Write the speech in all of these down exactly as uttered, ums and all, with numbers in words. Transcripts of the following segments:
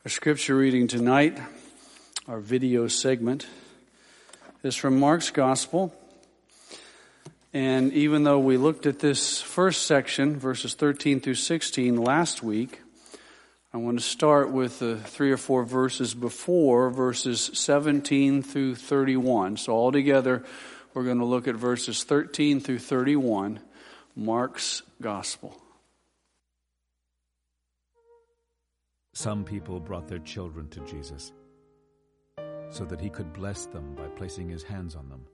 Our scripture reading tonight, our video segment, is from Mark's Gospel. And even though we looked at this first section, verses thirteen through sixteen, last week, I want to start with the three or four verses before, verses seventeen through thirty-one. So altogether, we're going to look at verses thirteen through thirty-one, Mark's Gospel. Some people brought their children to Jesus so that he could bless them by placing his hands on them.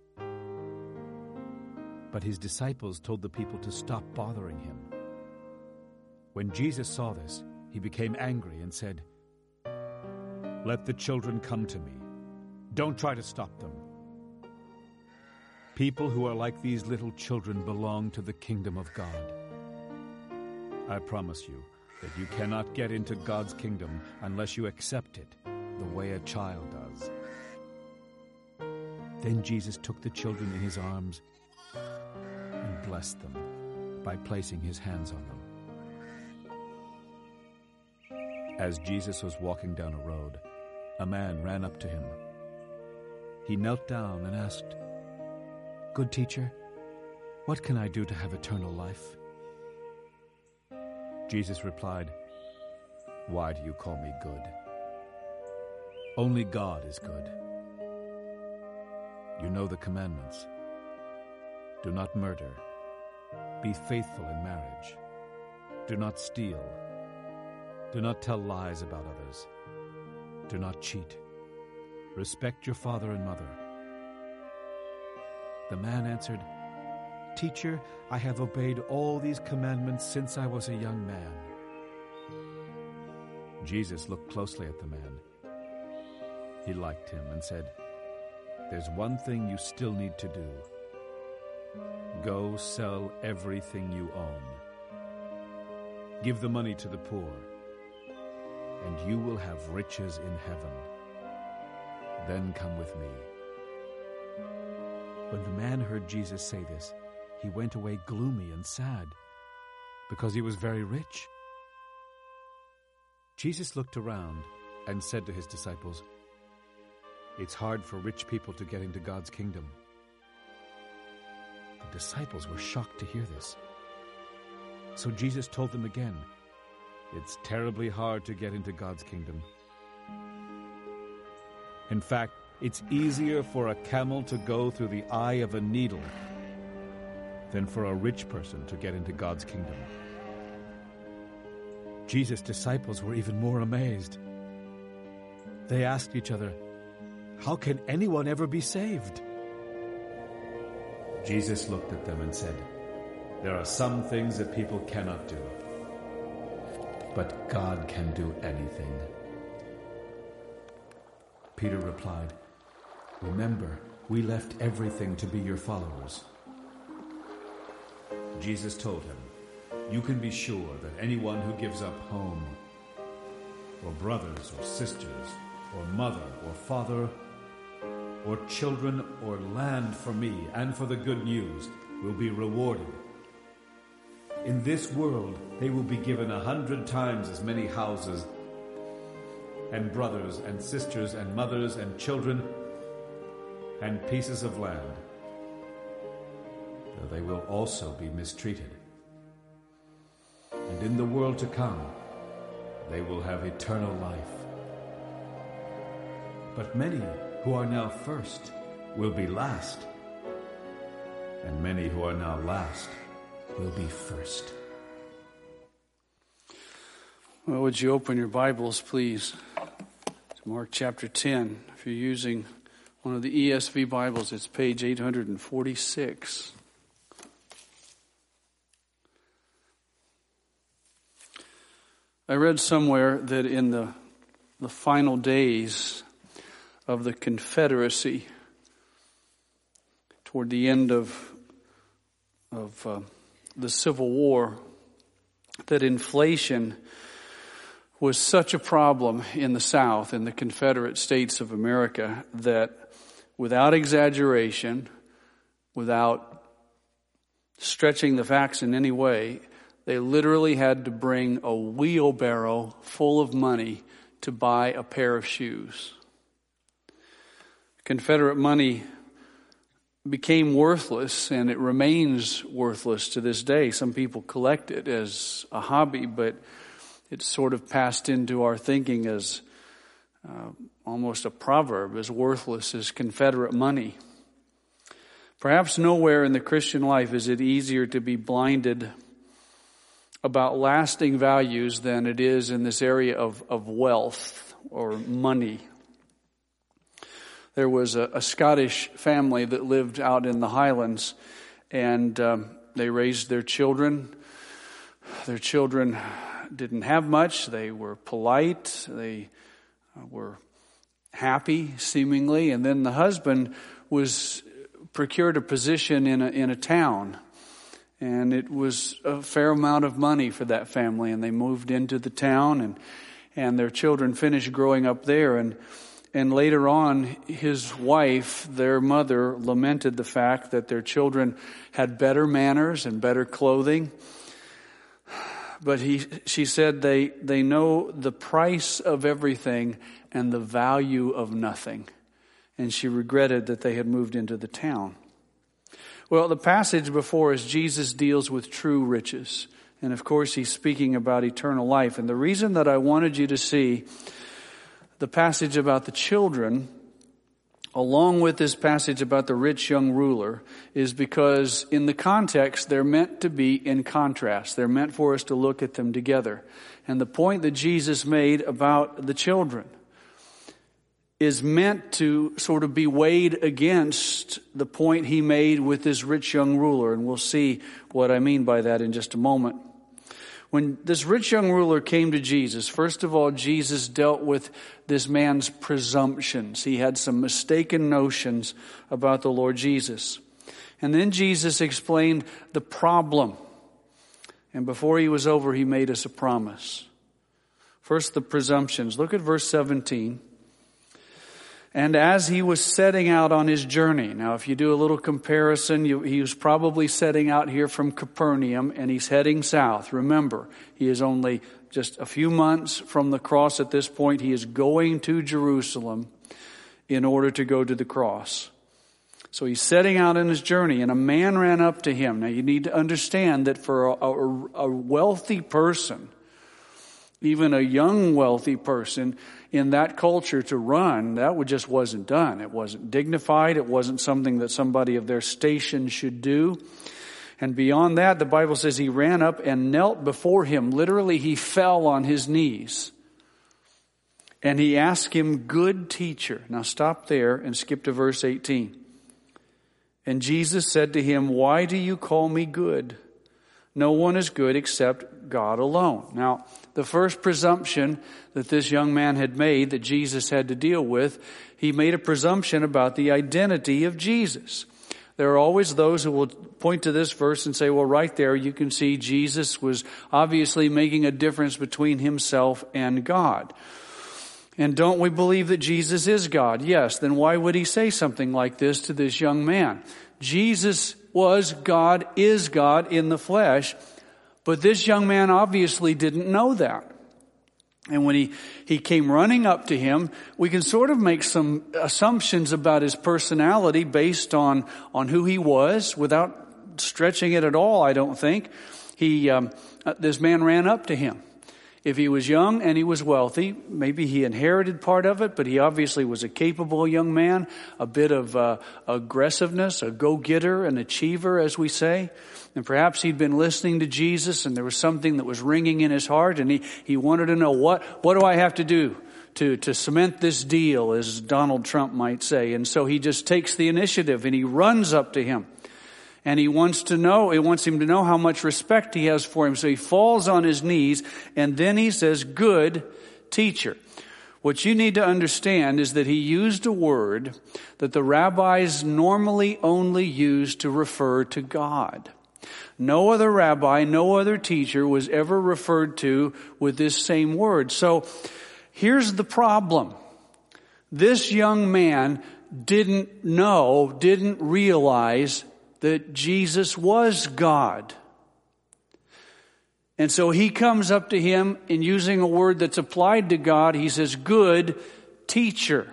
But his disciples told the people to stop bothering him. When Jesus saw this, he became angry and said, "Let the children come to me. Don't try to stop them. People who are like these little children belong to the kingdom of God. I promise you that you cannot get into God's kingdom unless you accept it the way a child does." Then Jesus took the children in his arms and blessed them by placing his hands on them. As Jesus was walking down a road, a man ran up to him. He knelt down and asked, "Good teacher, what can I do to have eternal life?" Jesus replied, "Why do you call me good? Only God is good. You know the commandments. Do not murder. Be faithful in marriage. Do not steal. Do not tell lies about others. Do not cheat. Respect your father and mother." The man answered, "Teacher, I have obeyed all these commandments since I was a young man." Jesus looked closely at the man. He liked him and said, "There's one thing you still need to do. Go sell everything you own. Give the money to the poor, and you will have riches in heaven. Then come with me." When the man heard Jesus say this, he went away gloomy and sad, because he was very rich. Jesus looked around and said to his disciples, "It's hard for rich people to get into God's kingdom." The disciples were shocked to hear this. So Jesus told them again, "It's terribly hard to get into God's kingdom. In fact, it's easier for a camel to go through the eye of a needle than for a rich person to get into God's kingdom." Jesus' disciples were even more amazed. They asked each other, "How can anyone ever be saved?" Jesus looked at them and said, "There are some things that people cannot do, but God can do anything." Peter replied, "Remember, we left everything to be your followers." Jesus told him, "You can be sure that anyone who gives up home, or brothers or sisters, or mother or father, or children or land for me and for the good news will be rewarded. In this world they will be given a hundred times as many houses, and brothers and sisters and mothers and children, and pieces of land. Though they will also be mistreated. And in the world to come, they will have eternal life. But many who are now first will be last, and many who are now last will be first." Well, would you open your Bibles, please, to Mark chapter ten. If you're using one of the E S V Bibles, it's page eight hundred forty-six. I read somewhere that in the the final days of the Confederacy, toward the end of of uh, the Civil War, that inflation was such a problem in the South, in the Confederate States of America, that without exaggeration, without stretching the facts in any way, they literally had to bring a wheelbarrow full of money to buy a pair of shoes. Confederate money became worthless, and it remains worthless to this day. Some people collect it as a hobby, but it's sort of passed into our thinking as uh, almost a proverb, as worthless as Confederate money. Perhaps nowhere in the Christian life is it easier to be blinded about lasting values than it is in this area of, of wealth or money. There was a, a Scottish family that lived out in the Highlands, and um, they raised their children. Their children didn't have much. They were polite. They uh, were happy, seemingly. And then the husband was procured a position in a, in a town. And it was a fair amount of money for that family. And they moved into the town, and, and their children finished growing up there. And, and later on, his wife, their mother, lamented the fact that their children had better manners and better clothing. But he, she said they, they know the price of everything and the value of nothing. And she regretted that they had moved into the town. Well, the passage before us, Jesus deals with true riches. And of course, he's speaking about eternal life. And the reason that I wanted you to see the passage about the children, along with this passage about the rich young ruler, is because in the context, they're meant to be in contrast. They're meant for us to look at them together. And the point that Jesus made about the children is meant to sort of be weighed against the point he made with this rich young ruler. And we'll see what I mean by that in just a moment. When this rich young ruler came to Jesus, first of all, Jesus dealt with this man's presumptions. He had some mistaken notions about the Lord Jesus. And then Jesus explained the problem. And before he was over, he made us a promise. First, the presumptions. Look at verse seventeen. And as he was setting out on his journey. Now, if you do a little comparison, you, he was probably setting out here from Capernaum, and he's heading south. Remember, he is only just a few months from the cross at this point. He is going to Jerusalem in order to go to the cross. So he's setting out on his journey, and a man ran up to him. Now, you need to understand that for a, a, a wealthy person, even a young wealthy person, in that culture to run, that would just wasn't done. It wasn't dignified. It wasn't something that somebody of their station should do. And beyond that, the Bible says he ran up and knelt before him. Literally, he fell on his knees. And he asked him, "Good teacher." Now stop there and skip to verse eighteen. And Jesus said to him, "Why do you call me good? No one is good except God alone." Now, the first presumption that this young man had made that Jesus had to deal with, he made a presumption about the identity of Jesus. There are always those who will point to this verse and say, well, right there you can see Jesus was obviously making a difference between himself and God. And don't we believe that Jesus is God? Yes. Then why would he say something like this to this young man? Jesus was God, is God in the flesh. But this young man obviously didn't know that. And when he, he came running up to him, we can sort of make some assumptions about his personality based on, on who he was without stretching it at all, I don't think. He, um, this man ran up to him. If he was young and he was wealthy, maybe he inherited part of it, but he obviously was a capable young man, a bit of uh, aggressiveness, a go-getter, an achiever, as we say. And perhaps he'd been listening to Jesus and there was something that was ringing in his heart, and he, he wanted to know, what, what do I have to do to, to cement this deal, as Donald Trump might say. And so he just takes the initiative and he runs up to him. And he wants to know, he wants him to know how much respect he has for him. So he falls on his knees, and then he says, "Good teacher." What you need to understand is that he used a word that the rabbis normally only used to refer to God. No other rabbi, no other teacher was ever referred to with this same word. So here's the problem. This young man didn't know, didn't realize that Jesus was God. And so he comes up to him, and using a word that's applied to God, he says, "Good teacher."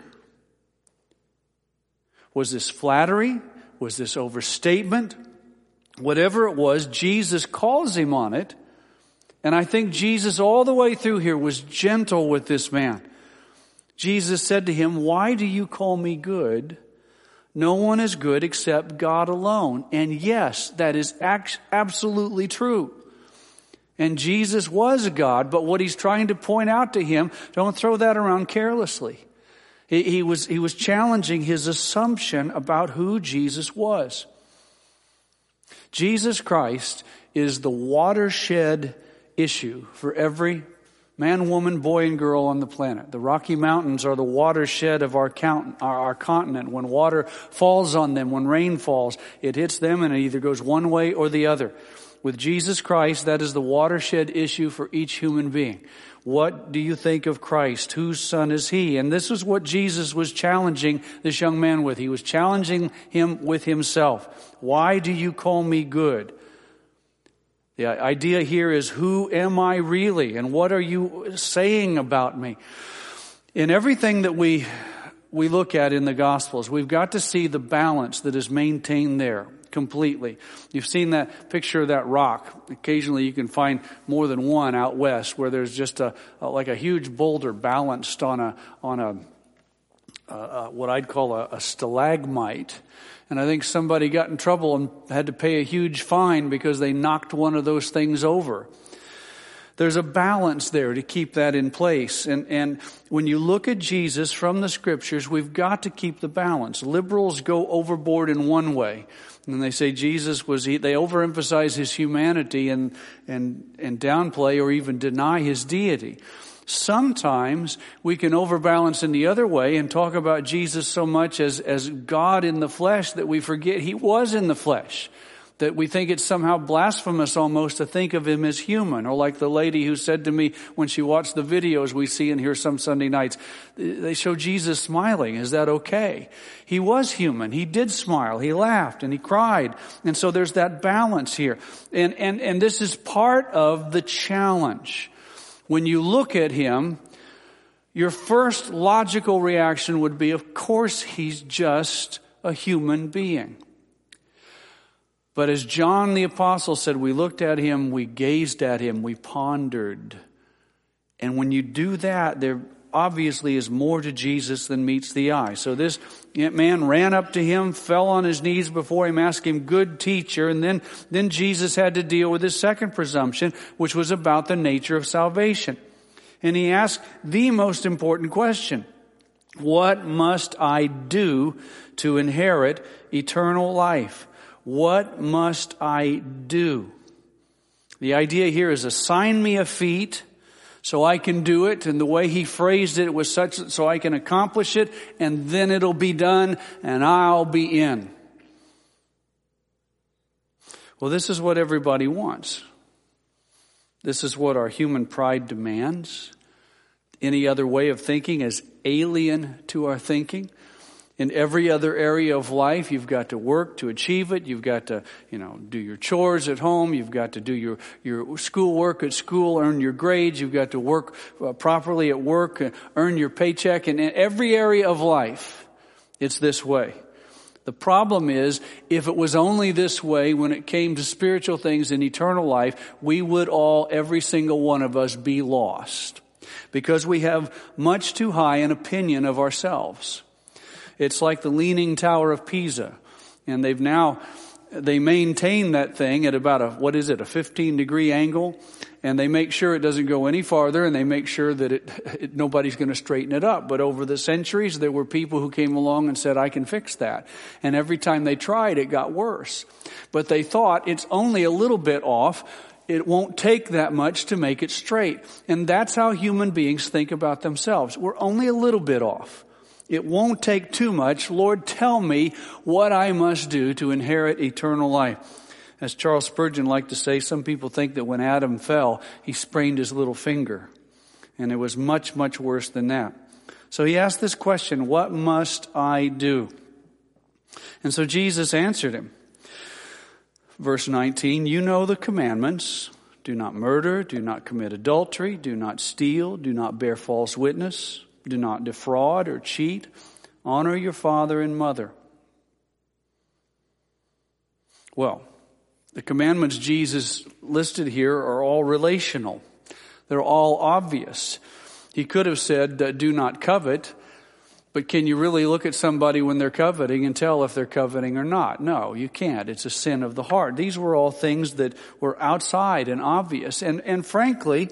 Was this flattery? Was this overstatement? Whatever it was, Jesus calls him on it. And I think Jesus all the way through here was gentle with this man. Jesus said to him, "Why do you call me good? No one is good except God alone." And yes, that is absolutely true. And Jesus was God, but what he's trying to point out to him, don't throw that around carelessly. He, he was, he was challenging his assumption about who Jesus was. Jesus Christ is the watershed issue for every man, woman, boy, and girl on the planet. The Rocky Mountains are the watershed of our, count, our, our continent. When water falls on them, when rain falls, it hits them and it either goes one way or the other. With Jesus Christ, that is the watershed issue for each human being. What do you think of Christ? Whose son is he? And this is what Jesus was challenging this young man with. He was challenging him with himself. Why do you call me good? The idea here is, who am I really? And what are you saying about me? In everything that we we look at in the Gospels, we've got to see the balance that is maintained there completely. You've seen that picture of that rock. Occasionally you can find more than one out west where there's just a, a like a huge boulder balanced on a on a uh, uh, what I'd call a, a stalagmite. And I think somebody got in trouble and had to pay a huge fine because they knocked one of those things over. There's a balance there to keep that in place. And, and when you look at Jesus from the scriptures, we've got to keep the balance. Liberals go overboard in one way. And they say Jesus was, they overemphasize his humanity and, and, and downplay or even deny his deity. Sometimes we can overbalance in the other way and talk about Jesus so much as, as God in the flesh that we forget he was in the flesh. That we think it's somehow blasphemous almost to think of him as human. Or like the lady who said to me when she watched the videos we see and hear some Sunday nights, they show Jesus smiling. Is that okay? He was human. He did smile. He laughed and he cried. And so there's that balance here. And, and, and this is part of the challenge. When you look at him, your first logical reaction would be, of course, he's just a human being. But as John the Apostle said, we looked at him, we gazed at him, we pondered. And when you do that, there obviously is more to Jesus than meets the eye. So this man ran up to him, fell on his knees before him, asked him, "Good teacher." And then, then Jesus had to deal with his second presumption, which was about the nature of salvation. And he asked the most important question: what must I do to inherit eternal life? What must I do? The idea here is, assign me a feat so I can do it. And the way he phrased it was such that so I can accomplish it, and then it'll be done and I'll be in. Well, this is what everybody wants. This is what our human pride demands. Any other way of thinking is alien to our thinking. In every other area of life, you've got to work to achieve it. You've got to, you know, do your chores at home. You've got to do your, your school work at school, earn your grades. You've got to work uh, properly at work, uh, earn your paycheck. And in every area of life, it's this way. The problem is, if it was only this way when it came to spiritual things and eternal life, we would all, every single one of us, be lost. Because we have much too high an opinion of ourselves. It's like the Leaning Tower of Pisa. And they've now, they maintain that thing at about a, what is it, a fifteen degree angle. And they make sure it doesn't go any farther, and they make sure that it, it nobody's going to straighten it up. But over the centuries, there were people who came along and said, I can fix that. And every time they tried, it got worse. But they thought it's only a little bit off. It won't take that much to make it straight. And that's how human beings think about themselves. We're only a little bit off. It won't take too much. Lord, tell me what I must do to inherit eternal life. As Charles Spurgeon liked to say, some people think that when Adam fell, he sprained his little finger. And it was much, much worse than that. So he asked this question, what must I do? And so Jesus answered him. Verse nineteen, you know the commandments. Do not murder, do not commit adultery, do not steal, do not bear false witness, do not defraud or cheat. Honor your father and mother. Well, the commandments Jesus listed here are all relational. They're all obvious. He could have said, uh, do not covet, but can you really look at somebody when they're coveting and tell if they're coveting or not? No, you can't. It's a sin of the heart. These were all things that were outside and obvious. And, and frankly,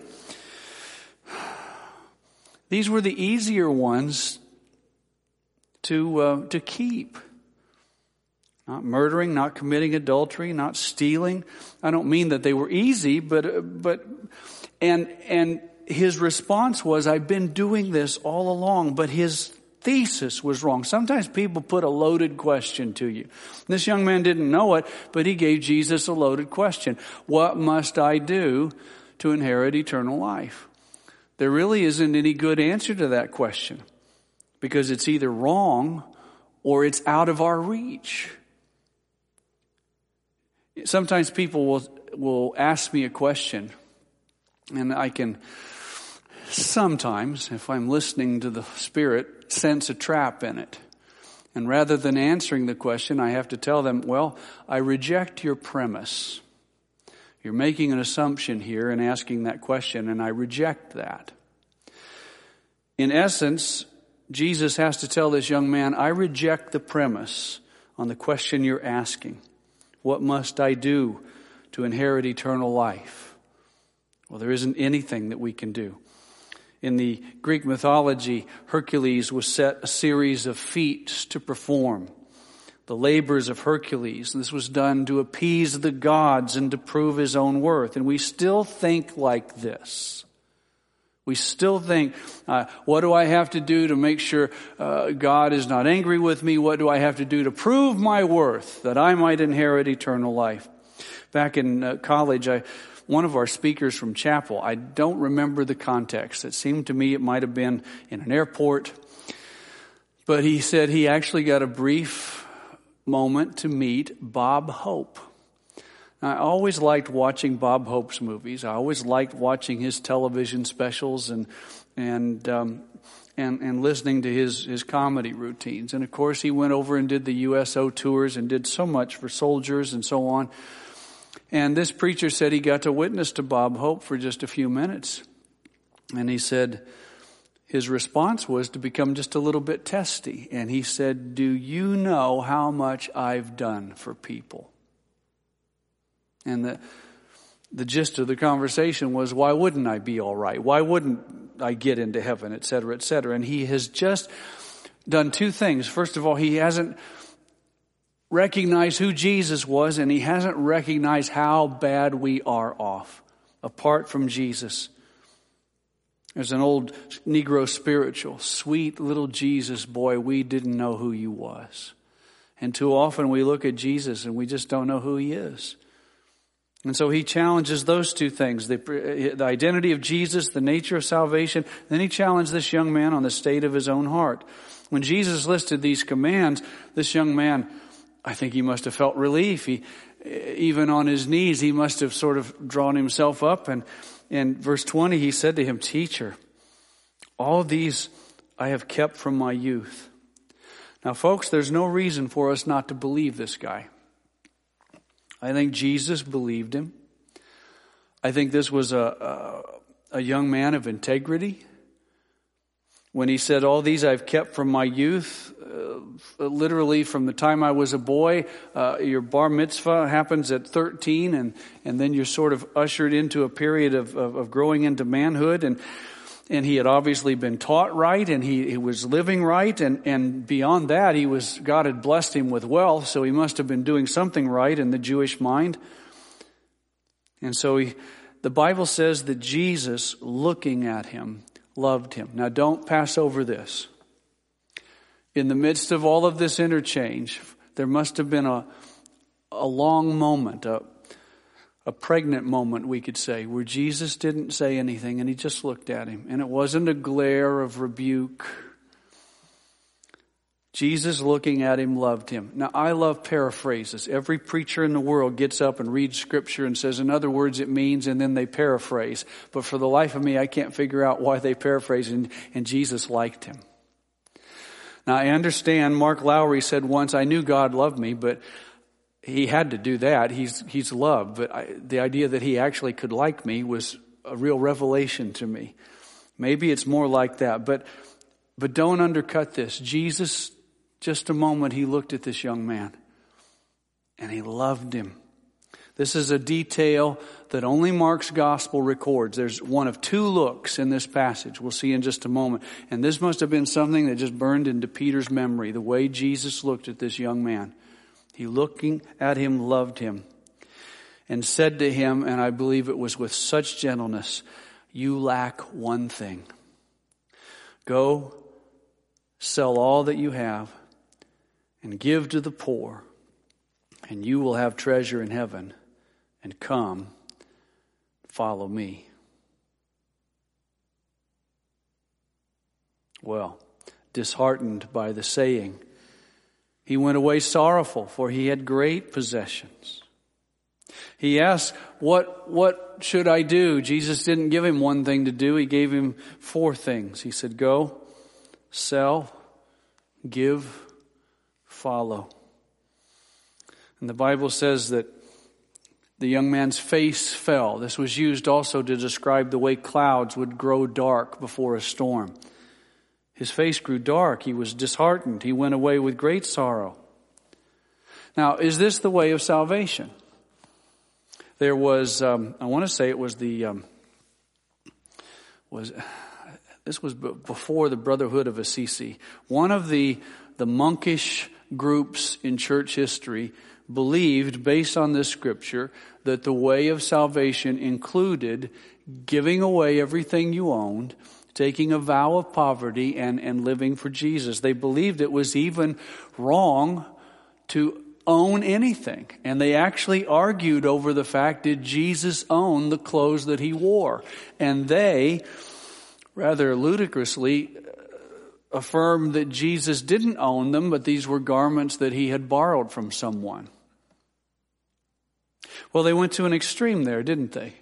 these were the easier ones to, uh, to keep. Not murdering, not committing adultery, not stealing. I don't mean that they were easy, but, uh, but, and, and his response was, I've been doing this all along, but his thesis was wrong. Sometimes people put a loaded question to you. This young man didn't know it, but he gave Jesus a loaded question. What must I do to inherit eternal life? There really isn't any good answer to that question, because it's either wrong or it's out of our reach. Sometimes people will will ask me a question, and I can sometimes, if I'm listening to the Spirit, sense a trap in it. And rather than answering the question, I have to tell them, well, I reject your premise. You're making an assumption here and asking that question, and I reject that. In essence, Jesus has to tell this young man, I reject the premise on the question you're asking. What must I do to inherit eternal life? Well, there isn't anything that we can do. In the Greek mythology, Hercules was set a series of feats to perform. The labors of Hercules. This was done to appease the gods and to prove his own worth. And we still think like this. We still think, uh, what do I have to do to make sure uh, God is not angry with me? What do I have to do to prove my worth, that I might inherit eternal life? Back in uh, college, I, one of our speakers from chapel, I don't remember the context. It seemed to me it might have been in an airport. But he said he actually got a brief moment to meet Bob Hope. I always liked watching Bob Hope's movies. I always liked watching his television specials and and um, and, and listening to his, his comedy routines. And of course, he went over and did the U S O tours and did so much for soldiers and so on. And this preacher said he got to witness to Bob Hope for just a few minutes. And he said his response was to become just a little bit testy. And he said, do you know how much I've done for people? And the the gist of the conversation was, why wouldn't I be all right? Why wouldn't I get into heaven, et cetera, et cetera? And he has just done two things. First of all, he hasn't recognized who Jesus was, and he hasn't recognized how bad we are off apart from Jesus. There's an old Negro spiritual, sweet little Jesus boy, we didn't know who you was. And too often we look at Jesus and we just don't know who he is. And so he challenges those two things, the, the identity of Jesus, the nature of salvation. Then he challenged this young man on the state of his own heart. When Jesus listed these commands, this young man, I think he must have felt relief. He, even on his knees, he must have sort of drawn himself up. And in verse twenty, he said to him, Teacher, all these I have kept from my youth. Now, folks, there's no reason for us not to believe this guy. I think Jesus believed him. I think this was a, a, a young man of integrity. When he said, all these I've kept from my youth, uh, literally from the time I was a boy, uh, your bar mitzvah happens at thirteen, and, and then you're sort of ushered into a period of, of, of growing into manhood. And And he had obviously been taught right, and he, he was living right, and, and beyond that, he was God had blessed him with wealth, so he must have been doing something right in the Jewish mind. And so he, the Bible says that Jesus, looking at him, loved him. Now don't pass over this. In the midst of all of this interchange, there must have been a, a long moment, a A pregnant moment, we could say, where Jesus didn't say anything and he just looked at him. And it wasn't a glare of rebuke. Jesus, looking at him, loved him. Now, I love paraphrases. Every preacher in the world gets up and reads Scripture and says, in other words, it means, and then they paraphrase. But for the life of me, I can't figure out why they paraphrase, and, and Jesus liked him. Now, I understand Mark Lowry said once, I knew God loved me, but he had to do that. He's he's loved. But I, the idea that he actually could like me was a real revelation to me. Maybe it's more like that. But but don't undercut this. Jesus, just a moment, he looked at this young man and he loved him. This is a detail that only Mark's gospel records. There's one of two looks in this passage. We'll see in just a moment. And this must have been something that just burned into Peter's memory, the way Jesus looked at this young man. He, looking at him, loved him and said to him, and I believe it was with such gentleness, you lack one thing. Go, sell all that you have and give to the poor, and you will have treasure in heaven. And come, follow me. Well, disheartened by the saying, he went away sorrowful, for he had great possessions. He asked, what, what should I do? Jesus didn't give him one thing to do. He gave him four things. He said, go, sell, give, follow. And the Bible says that the young man's face fell. This was used also to describe the way clouds would grow dark before a storm. His face grew dark. He was disheartened. He went away with great sorrow. Now, is this the way of salvation? There was, um, I want to say it was the, um, was this was before the Brotherhood of Assisi. One of the, the monkish groups in church history believed, based on this scripture, that the way of salvation included giving away everything you owned, taking a vow of poverty, and, and living for Jesus. They believed it was even wrong to own anything. And they actually argued over the fact, did Jesus own the clothes that he wore? And they, rather ludicrously, affirmed that Jesus didn't own them, but these were garments that he had borrowed from someone. Well, they went to an extreme there, didn't they?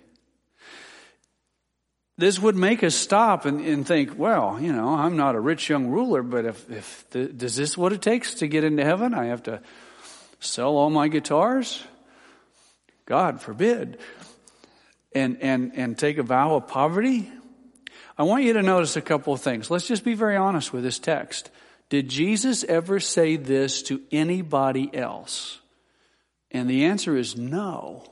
This would make us stop and, and think, well, you know, I'm not a rich young ruler, but if, if the, is this what it takes to get into heaven? I have to sell all my guitars? God forbid. And, and, and take a vow of poverty? I want you to notice a couple of things. Let's just be very honest with this text. Did Jesus ever say this to anybody else? And the answer is no.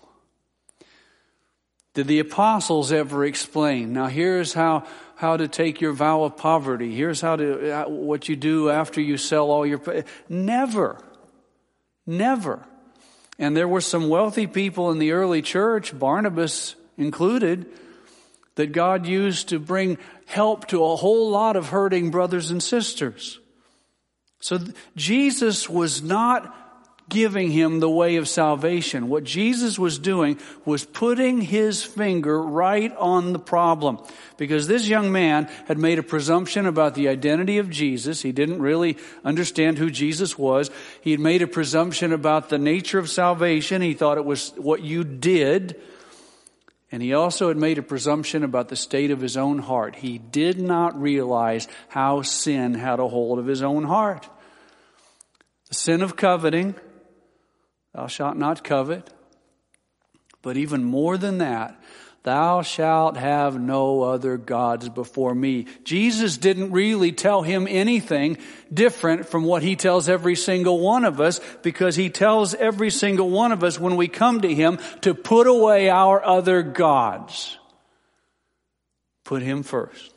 Did the apostles ever explain, now here's how, how to take your vow of poverty. Here's how to, what you do after you sell all your, never, never. And there were some wealthy people in the early church, Barnabas included, that God used to bring help to a whole lot of hurting brothers and sisters. So Jesus was not giving him the way of salvation. What Jesus was doing was putting his finger right on the problem. Because this young man had made a presumption about the identity of Jesus. He didn't really understand who Jesus was. He had made a presumption about the nature of salvation. He thought it was what you did. And he also had made a presumption about the state of his own heart. He did not realize how sin had a hold of his own heart. The sin of coveting, thou shalt not covet. But even more than that, thou shalt have no other gods before me. Jesus didn't really tell him anything different from what he tells every single one of us, because he tells every single one of us when we come to him to put away our other gods. Put him first.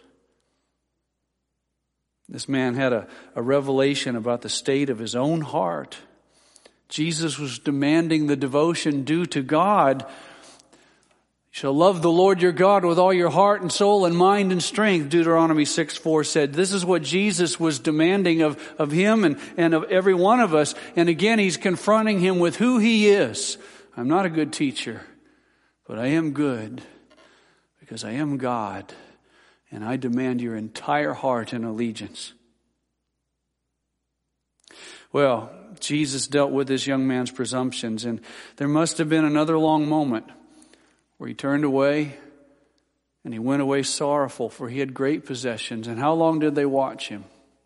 This man had a, a revelation about the state of his own heart. Jesus was demanding the devotion due to God. You shall love the Lord your God with all your heart and soul and mind and strength, Deuteronomy six four said. This is what Jesus was demanding of, of him and, and of every one of us. And again, he's confronting him with who he is. I'm not a good teacher, but I am good because I am God, and I demand your entire heart and allegiance. Well, Jesus dealt with this young man's presumptions, and there must have been another long moment where he turned away and he went away sorrowful, for he had great possessions. And how long did they watch him?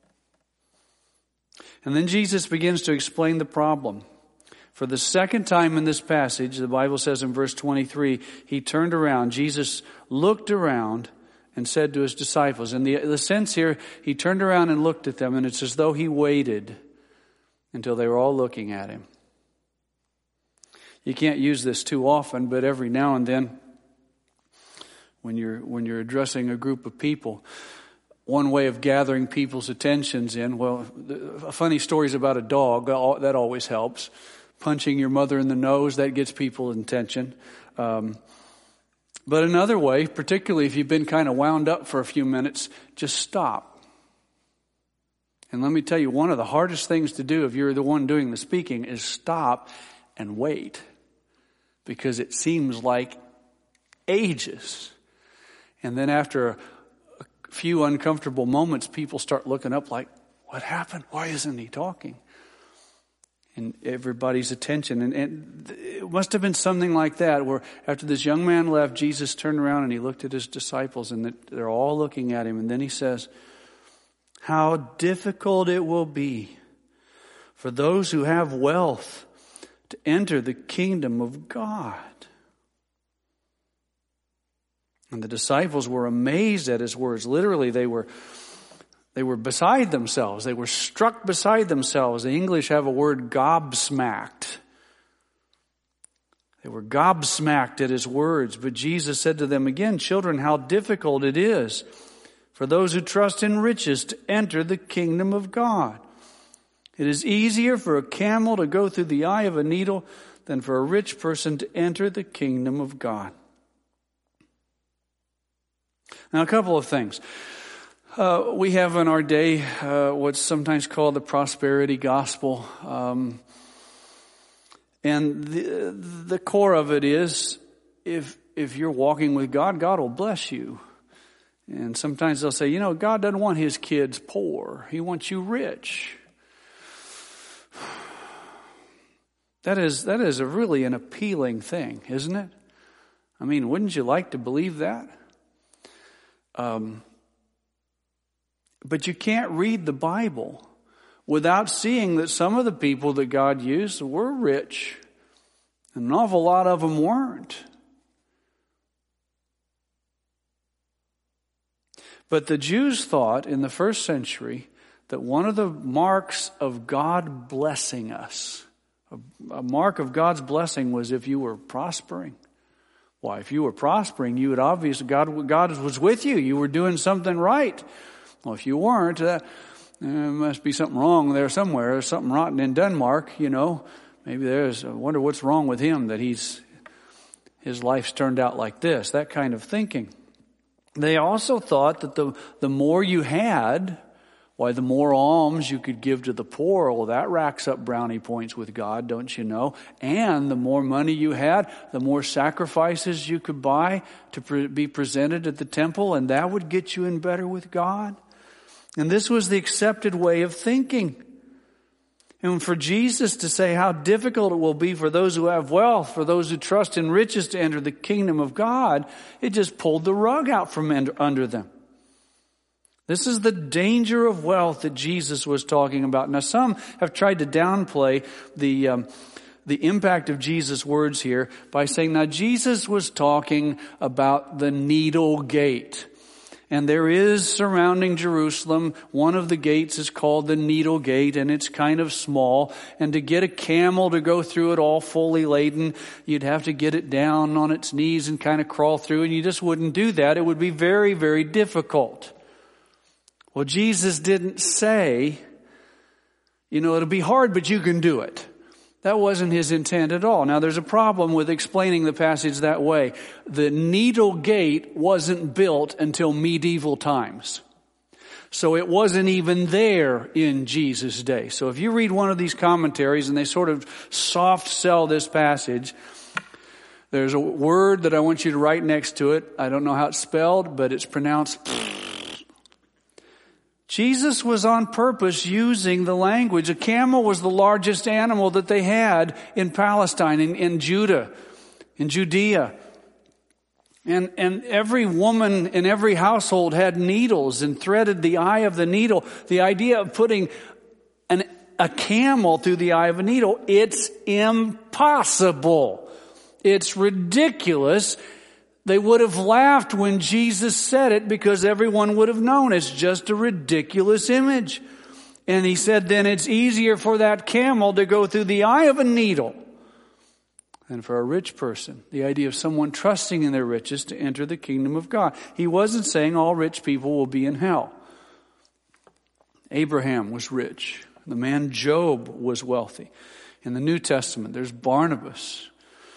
And then Jesus begins to explain the problem. For the second time in this passage, the Bible says in verse twenty-three, he turned around. Jesus looked around and said to his disciples. In the, the sense here, he turned around and looked at them, and it's as though he waited until they were all looking at him. You can't use this too often, but every now and then, when you're when you're addressing a group of people, one way of gathering people's attentions in, well, the, funny stories about a dog, that always helps. Punching your mother in the nose, that gets people's attention. Um, but another way, particularly if you've been kind of wound up for a few minutes, just stop. And let me tell you, one of the hardest things to do if you're the one doing the speaking is stop and wait. Because it seems like ages. And then after a, a few uncomfortable moments, people start looking up like, what happened? Why isn't he talking? And everybody's attention. And, and it must have been something like that, where after this young man left, Jesus turned around and he looked at his disciples, and they're all looking at him. And then he says, how difficult it will be for those who have wealth to enter the kingdom of God. And the disciples were amazed at his words. Literally, they were They were beside themselves. They were struck beside themselves. The English have a word, gobsmacked. They were gobsmacked at his words. But Jesus said to them again, children, how difficult it is for those who trust in riches to enter the kingdom of God. It is easier for a camel to go through the eye of a needle than for a rich person to enter the kingdom of God. Now, a couple of things. Uh, we have in our day uh, what's sometimes called the prosperity gospel. Um, and the, the core of it is, if if you're walking with God, God will bless you. And sometimes they'll say, you know, God doesn't want his kids poor. He wants you rich. That is, that is a really an appealing thing, isn't it? I mean, wouldn't you like to believe that? Um But you can't read the Bible without seeing that some of the people that God used were rich. And an awful lot of them weren't. But the Jews thought in the first century that one of the marks of God blessing us, a, a mark of God's blessing, was if you were prospering. Why, if you were prospering, you would obviously, God, God was with you. You were doing something right. Well, if you weren't, uh, there must be something wrong there somewhere. There's something rotten in Denmark, you know. Maybe there's, I wonder what's wrong with him that he's, his life's turned out like this. That kind of thinking. They also thought that the, the more you had, why, the more alms you could give to the poor. Well, that racks up brownie points with God, don't you know? And the more money you had, the more sacrifices you could buy to pre- be presented at the temple, and that would get you in better with God. And this was the accepted way of thinking. And for Jesus to say how difficult it will be for those who have wealth, for those who trust in riches to enter the kingdom of God, it just pulled the rug out from under them. This is the danger of wealth that Jesus was talking about. Now, some have tried to downplay the um, the impact of Jesus' words here by saying, now, Jesus was talking about the needle gate. And there is surrounding Jerusalem, one of the gates is called the Needle Gate, and it's kind of small. And to get a camel to go through it all fully laden, you'd have to get it down on its knees and kind of crawl through, and you just wouldn't do that. It would be very, very difficult. Well, Jesus didn't say, you know, it'll be hard, but you can do it. That wasn't his intent at all. Now, there's a problem with explaining the passage that way. The Needle Gate wasn't built until medieval times. So it wasn't even there in Jesus' day. So if you read one of these commentaries and they sort of soft sell this passage, there's a word that I want you to write next to it. I don't know how it's spelled, but it's pronounced Jesus was on purpose using the language. A camel was the largest animal that they had in Palestine, in, in Judah, in Judea. And, and every woman in every household had needles and threaded the eye of the needle. The idea of putting an, a camel through the eye of a needle, it's impossible. It's ridiculous. They would have laughed when Jesus said it because everyone would have known it's just a ridiculous image. And he said, then it's easier for that camel to go through the eye of a needle than for a rich person. The idea of someone trusting in their riches to enter the kingdom of God. He wasn't saying all rich people will be in hell. Abraham was rich. The man Job was wealthy. In the New Testament, there's Barnabas.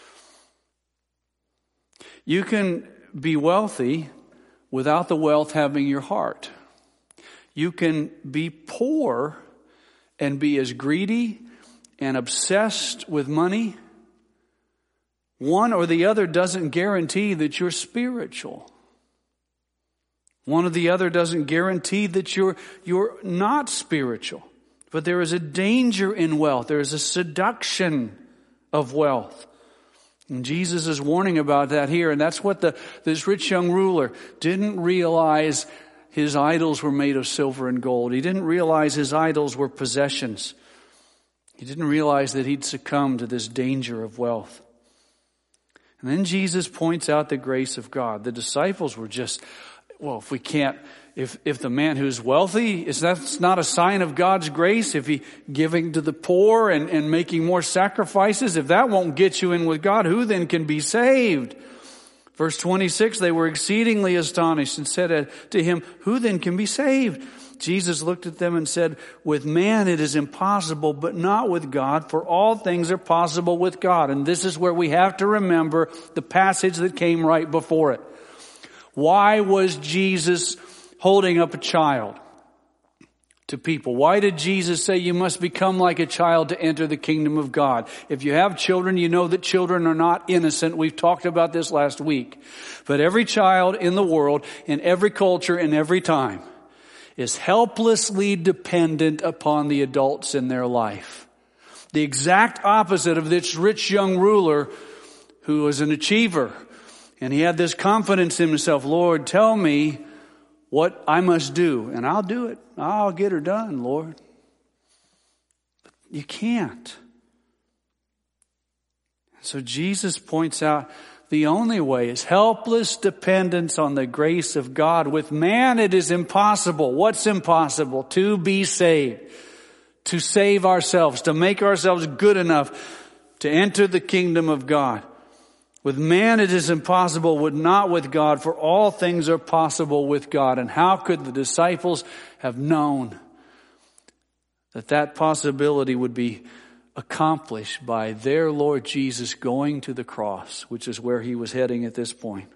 You can be wealthy without the wealth having your heart. You can be poor and be as greedy and obsessed with money. One or the other doesn't guarantee that you're spiritual. One or the other doesn't guarantee that you're, you're not spiritual. But there is a danger in wealth. There is a seduction of wealth. And Jesus is warning about that here. And that's what the this rich young ruler didn't realize. His idols were made of silver and gold. He didn't realize his idols were possessions. He didn't realize that he'd succumb to this danger of wealth. And then Jesus points out the grace of God. The disciples were just, well, if we can't, if if the man who's wealthy, is that's not a sign of God's grace? If he giving to the poor and, and making more sacrifices, if that won't get you in with God, who then can be saved? Verse twenty-six, they were exceedingly astonished and said to him, who then can be saved? Jesus looked at them and said, with man it is impossible, but not with God, for all things are possible with God. And this is where we have to remember the passage that came right before it. Why was Jesus holding up a child to people? Why did Jesus say you must become like a child to enter the kingdom of God? If you have children, you know that children are not innocent. We've talked about this last week. But every child in the world, in every culture, in every time, is helplessly dependent upon the adults in their life. The exact opposite of this rich young ruler who was an achiever. And he had this confidence in himself. Lord, tell me what I must do, and I'll do it. I'll get her done, Lord. But you can't. So Jesus points out the only way is helpless dependence on the grace of God. With man it is impossible. What's impossible? To be saved. To save ourselves. To make ourselves good enough to enter the kingdom of God. With man it is impossible, but not with God, for all things are possible with God. And how could the disciples have known that that possibility would be accomplished by their Lord Jesus going to the cross, which is where he was heading at this point?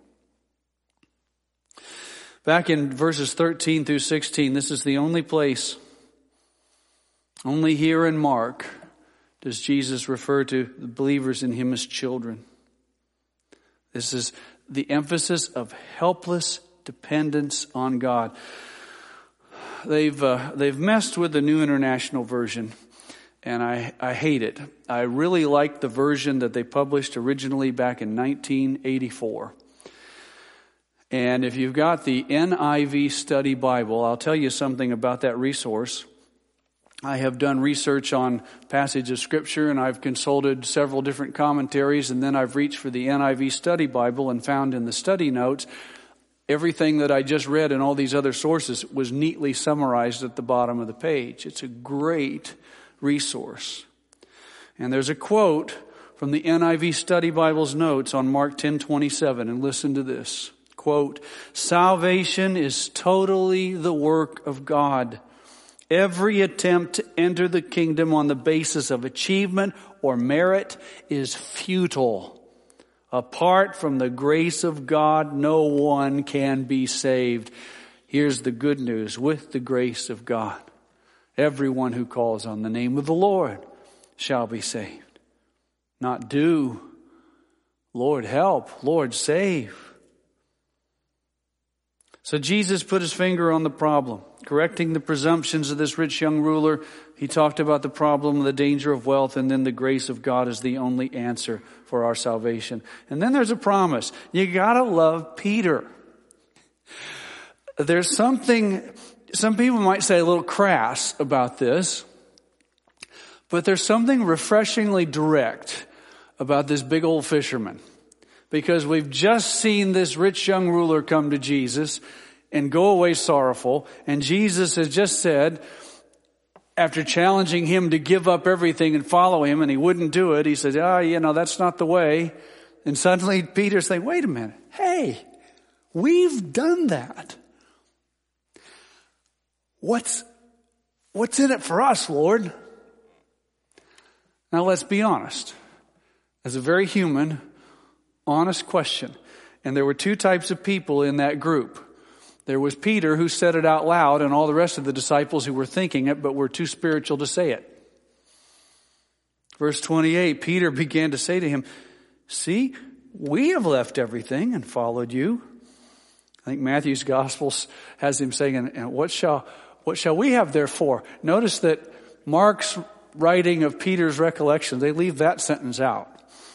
Back in verses thirteen through sixteen, this is the only place, only here in Mark, does Jesus refer to the believers in him as children. This is the emphasis of helpless dependence on God. They've uh, they've messed with the New International Version, and I, I hate it. I really like the version that they published originally back in nineteen eighty-four. And if you've got the N I V Study Bible, I'll tell you something about that resource. I have done research on passages of Scripture, and I've consulted several different commentaries, and then I've reached for the N I V Study Bible and found in the study notes everything that I just read in all these other sources was neatly summarized at the bottom of the page. It's a great resource. And there's a quote from the N I V Study Bible's notes on Mark ten twenty-seven, and listen to this. Quote, salvation is totally the work of God. Every attempt to enter the kingdom on the basis of achievement or merit is futile. Apart from the grace of God, no one can be saved. Here's the good news. With the grace of God, everyone who calls on the name of the Lord shall be saved. Not do. Lord, help. Lord, save. So Jesus put his finger on the problem, correcting the presumptions of this rich young ruler. He talked about the problem, the danger of wealth, and then the grace of God is the only answer for our salvation. And then there's a promise. You gotta love Peter. There's something, some people might say a little crass about this, but there's something refreshingly direct about this big old fisherman. Because we've just seen this rich young ruler come to Jesus and go away sorrowful. And Jesus has just said, after challenging him to give up everything and follow him, and he wouldn't do it, he said, ah, you know, that's not the way. And suddenly Peter's saying, wait a minute. Hey, we've done that. What's, what's in it for us, Lord? Now let's be honest. As a very human, honest question. And there were two types of people in that group. There was Peter, who said it out loud, and all the rest of the disciples who were thinking it but were too spiritual to say it. Verse twenty-eight, Peter began to say to him, see, we have left everything and followed you. I think Matthew's Gospel has him saying, and what shall, what shall we have therefore? Notice that Mark's writing of Peter's recollections, they leave that sentence out.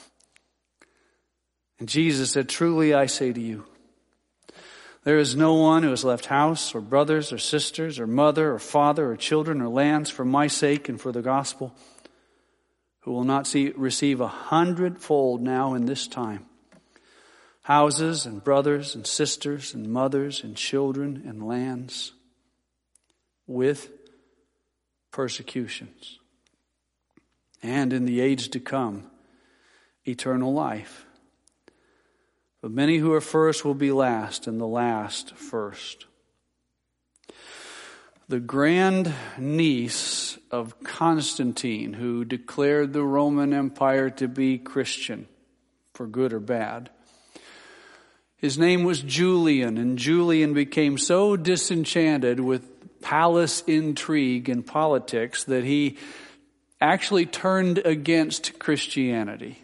And Jesus said, truly I say to you, there is no one who has left house or brothers or sisters or mother or father or children or lands for my sake and for the gospel who will not see, receive a hundredfold now in this time. Houses and brothers and sisters and mothers and children and lands with persecutions. And in the age to come, eternal life. But many who are first will be last, and the last first. The grand niece of Constantine, who declared the Roman Empire to be Christian, for good or bad. His name was Julian, and Julian became so disenchanted with palace intrigue and politics that he actually turned against Christianity.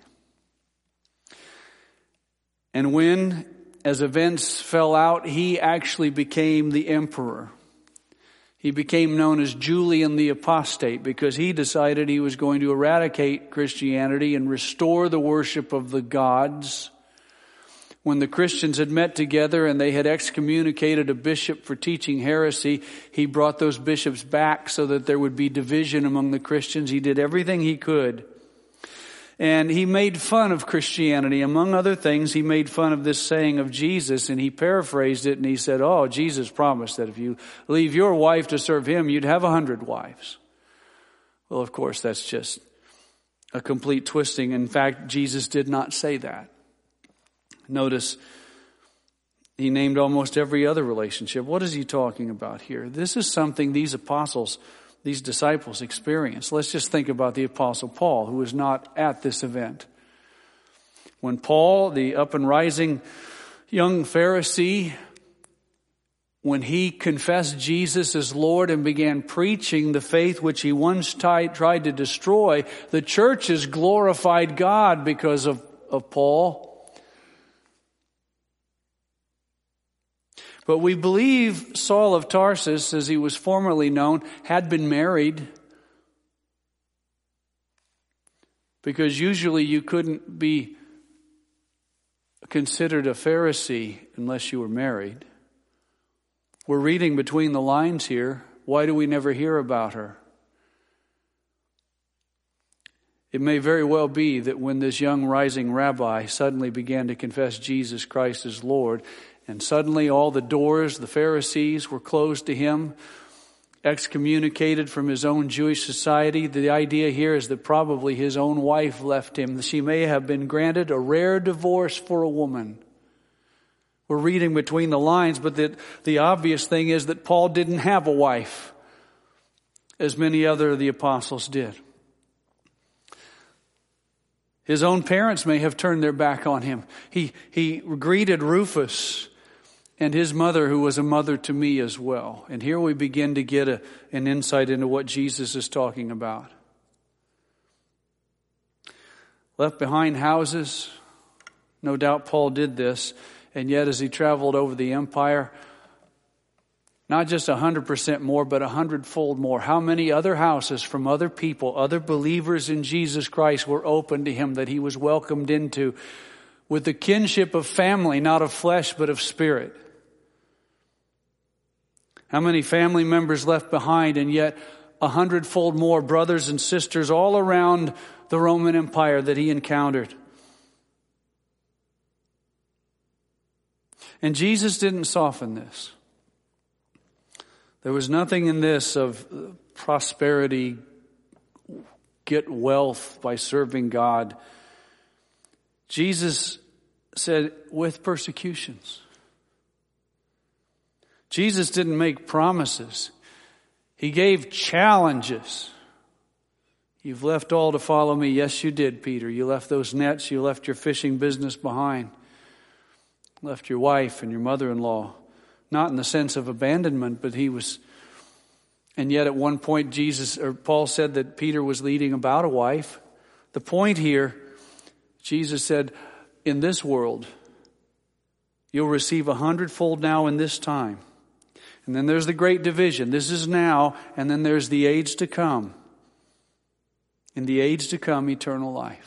And when, as events fell out, he actually became the emperor. He became known as Julian the Apostate because he decided he was going to eradicate Christianity and restore the worship of the gods. When the Christians had met together and they had excommunicated a bishop for teaching heresy, he brought those bishops back so that there would be division among the Christians. He did everything he could. And he made fun of Christianity. Among other things, he made fun of this saying of Jesus, and he paraphrased it, and he said, oh, Jesus promised that if you leave your wife to serve him, you'd have a hundred wives. Well, of course, that's just a complete twisting. In fact, Jesus did not say that. Notice, he named almost every other relationship. What is he talking about here? This is something these apostles These disciples experienced. Let's just think about the Apostle Paul, who was not at this event. When Paul, the up and rising young Pharisee, when he confessed Jesus as Lord and began preaching the faith which he once tried, tried to destroy, the churches glorified God because of, of Paul. But we believe Saul of Tarsus, as he was formerly known, had been married. Because usually you couldn't be considered a Pharisee unless you were married. We're reading between the lines here. Why do we never hear about her? It may very well be that when this young rising rabbi suddenly began to confess Jesus Christ as Lord, and suddenly all the doors, the Pharisees, were closed to him, excommunicated from his own Jewish society. The idea here is that probably his own wife left him. She may have been granted a rare divorce for a woman. We're reading between the lines, but the, the obvious thing is that Paul didn't have a wife, as many other of the apostles did. His own parents may have turned their back on him. He, he greeted Rufus and his mother, who was a mother to me as well. And here we begin to get a, an insight into what Jesus is talking about. Left behind houses. No doubt Paul did this. And yet as he traveled over the empire, Not just a hundred percent more, but a hundredfold more. How many other houses from other people, other believers in Jesus Christ were open to him that he was welcomed into with the kinship of family, not of flesh, but of spirit? How many family members left behind, and yet a hundredfold more brothers and sisters all around the Roman Empire that he encountered. And Jesus didn't soften this. There was nothing in this of prosperity, get wealth by serving God. Jesus said, with persecutions. Jesus didn't make promises. He gave challenges. You've left all to follow me. Yes, you did, Peter. You left those nets. You left your fishing business behind. Left your wife and your mother-in-law. Not in the sense of abandonment, but he was, and yet at one point Jesus, or Paul said that Peter was leading about a wife. The point here, Jesus said, in this world, you'll receive a hundredfold now in this time. And then there's the great division. This is now, and then there's the age to come. In the age to come, eternal life.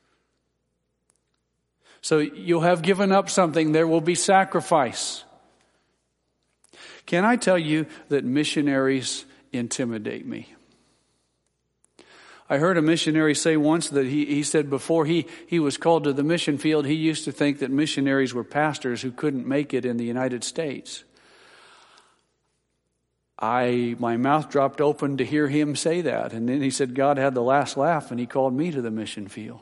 So you'll have given up something. There will be sacrifice. Can I tell you that missionaries intimidate me? I heard a missionary say once that he, he said before he, he was called to the mission field, he used to think that missionaries were pastors who couldn't make it in the United States. I, my mouth dropped open to hear him say that. And then he said God had the last laugh and he called me to the mission field.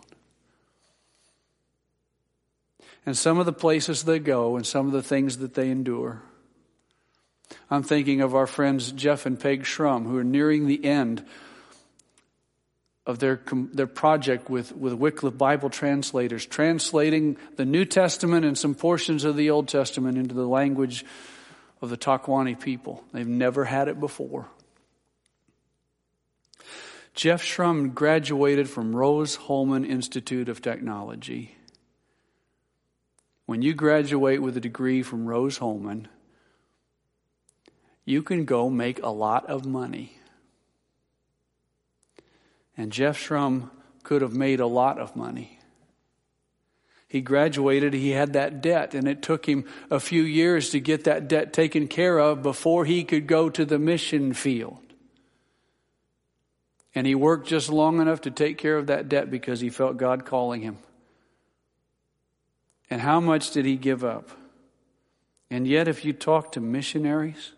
And some of the places they go and some of the things that they endure. I'm thinking of our friends Jeff and Peg Schrum, who are nearing the end of their their project with, with Wycliffe Bible translators, translating the New Testament and some portions of the Old Testament into the language of the Takwani people. They've never had it before. Jeff Schrum graduated from Rose-Hulman Institute of Technology. When you graduate with a degree from Rose-Hulman, you can go make a lot of money. And Jeff Schrum could have made a lot of money. He graduated, he had that debt, and it took him a few years to get that debt taken care of before he could go to the mission field. And he worked just long enough to take care of that debt because he felt God calling him. And how much did he give up? And yet if you talk to missionaries,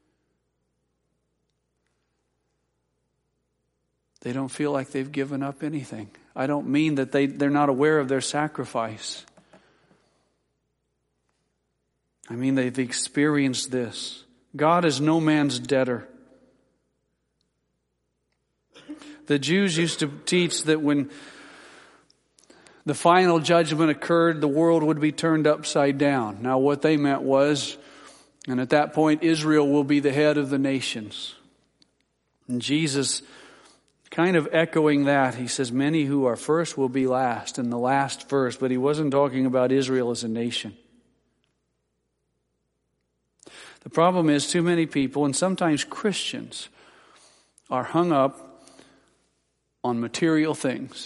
they don't feel like they've given up anything. I don't mean that they, they're not aware of their sacrifice. I mean they've experienced this. God is no man's debtor. The Jews used to teach that when the final judgment occurred, the world would be turned upside down. Now what they meant was, and at that point Israel will be the head of the nations. And Jesus, kind of echoing that, he says, many who are first will be last, and the last first. But he wasn't talking about Israel as a nation. The problem is too many people, and sometimes Christians, are hung up on material things.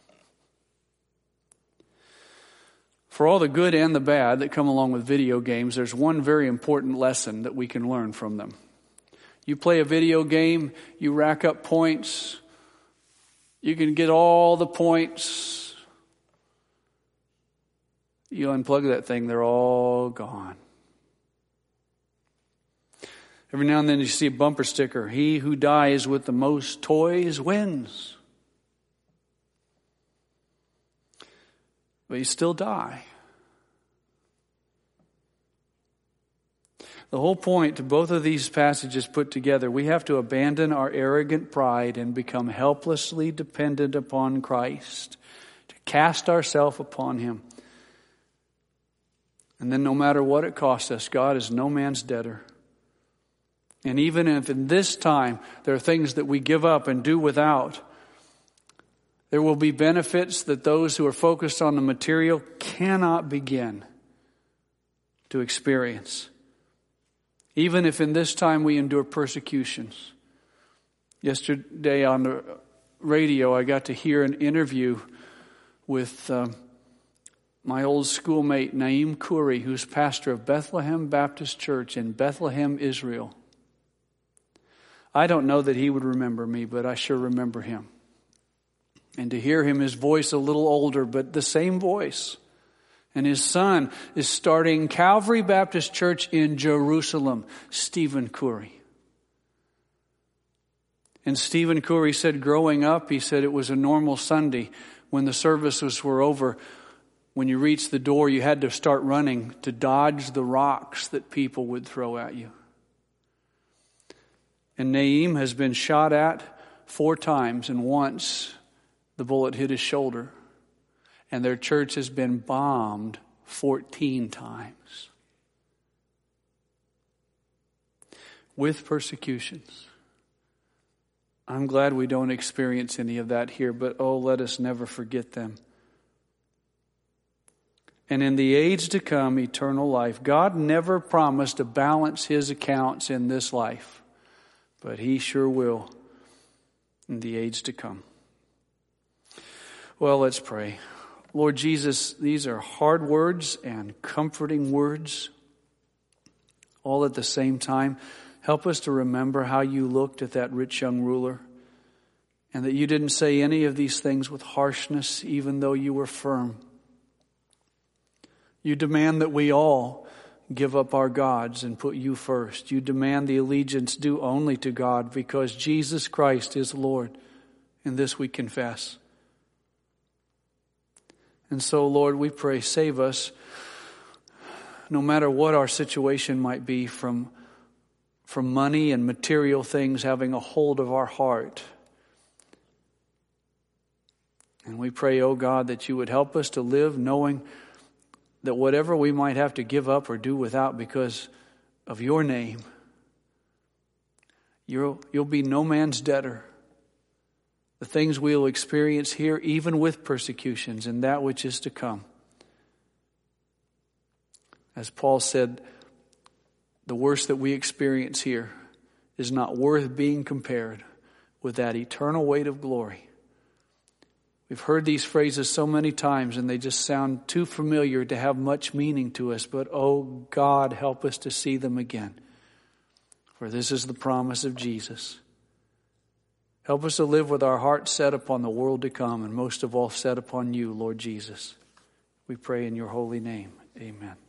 For all the good and the bad that come along with video games, there's one very important lesson that we can learn from them. You play a video game, you rack up points, you can get all the points. You unplug that thing, they're all gone. Every now and then you see a bumper sticker, he who dies with the most toys wins. But you still die. The whole point to both of these passages put together, we have to abandon our arrogant pride and become helplessly dependent upon Christ, to cast ourselves upon Him. And then no matter what it costs us, God is no man's debtor. And even if in this time there are things that we give up and do without, there will be benefits that those who are focused on the material cannot begin to experience. Even if in this time we endure persecutions. Yesterday on the radio, I got to hear an interview with uh, my old schoolmate, Naim Khoury, who's pastor of Bethlehem Baptist Church in Bethlehem, Israel. I don't know that he would remember me, but I sure remember him. And to hear him, his voice a little older, but the same voice. And his son is starting Calvary Baptist Church in Jerusalem, Stephen Khoury. And Stephen Khoury said growing up, he said it was a normal Sunday when the services were over. When you reached the door, you had to start running to dodge the rocks that people would throw at you. And Naim has been shot at four times, and once the bullet hit his shoulder. And their church has been bombed fourteen times. With persecutions. I'm glad we don't experience any of that here, but oh, let us never forget them. And in the age to come, eternal life. God never promised to balance his accounts in this life, but he sure will in the age to come. Well, let's pray. Lord Jesus, these are hard words and comforting words, all at the same time. Help us to remember how you looked at that rich young ruler, and that you didn't say any of these things with harshness, even though you were firm. You demand that we all give up our gods and put you first. You demand the allegiance due only to God, because Jesus Christ is Lord, and this we confess. And so, Lord, we pray, save us, no matter what our situation might be, from, from money and material things having a hold of our heart. And we pray, oh God, that you would help us to live knowing that whatever we might have to give up or do without because of your name, you'll, you'll be no man's debtor. The things we'll experience here, even with persecutions, and that which is to come. As Paul said, the worst that we experience here is not worth being compared with that eternal weight of glory. We've heard these phrases so many times, and they just sound too familiar to have much meaning to us. But, oh God, help us to see them again. For this is the promise of Jesus. Help us to live with our hearts set upon the world to come, and most of all set upon you, Lord Jesus. We pray in your holy name. Amen.